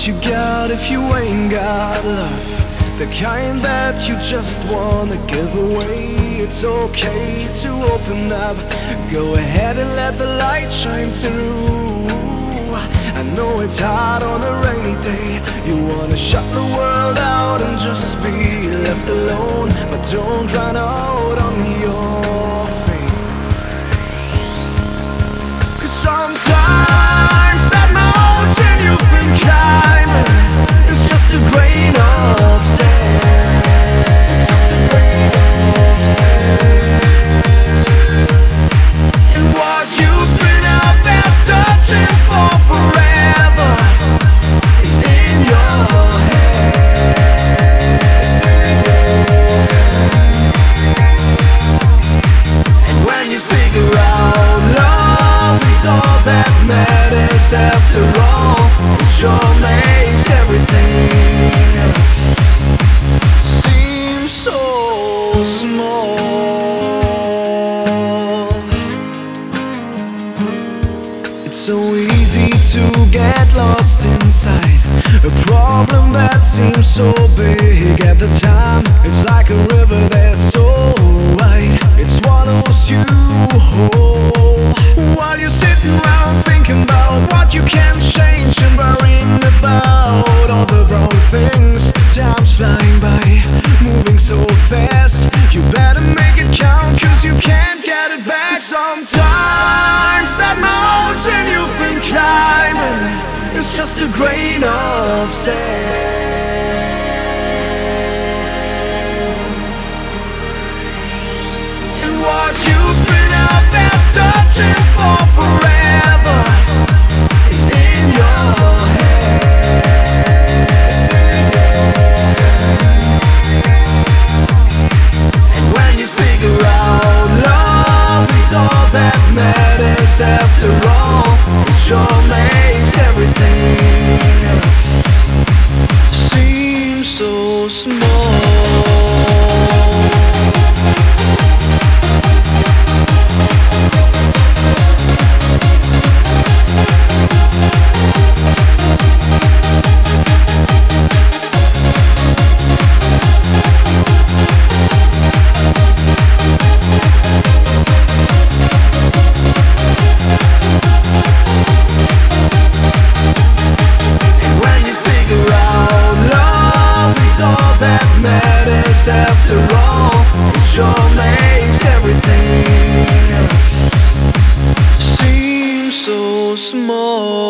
you got if you ain't got love? The kind that you just wanna give away. It's okay to open up. Go ahead and let the light shine through. I know it's hard on a rainy day. You wanna shut the world out and just be left alone, but don't run out on your faith. 'Cause sometimes that mountain you've been climbing is just a grain of sand. It's just a grain of sand. And what you've been out there searching for forever is in your head. It's in your head. And when you figure out love is all that matters after all, it sure makes everything else seem so small. It's so easy to get lost inside a problem that seems so big at the time. It's like a river that's so wide, it swallows you whole. While you're sitting around thinking about what you can change and worrying about all the wrong things. Time's flying by, moving so fast. You better make it count, 'cause you can't get it back. Sometimes that mountain you've been climbing is just a grain of sand. And what you've been out there searching for forever is in your head. It's in your head. And when you figure out love is all that matters after all, it sure makes everything else seem so small. Matters after all, it sure makes everything else seem so small.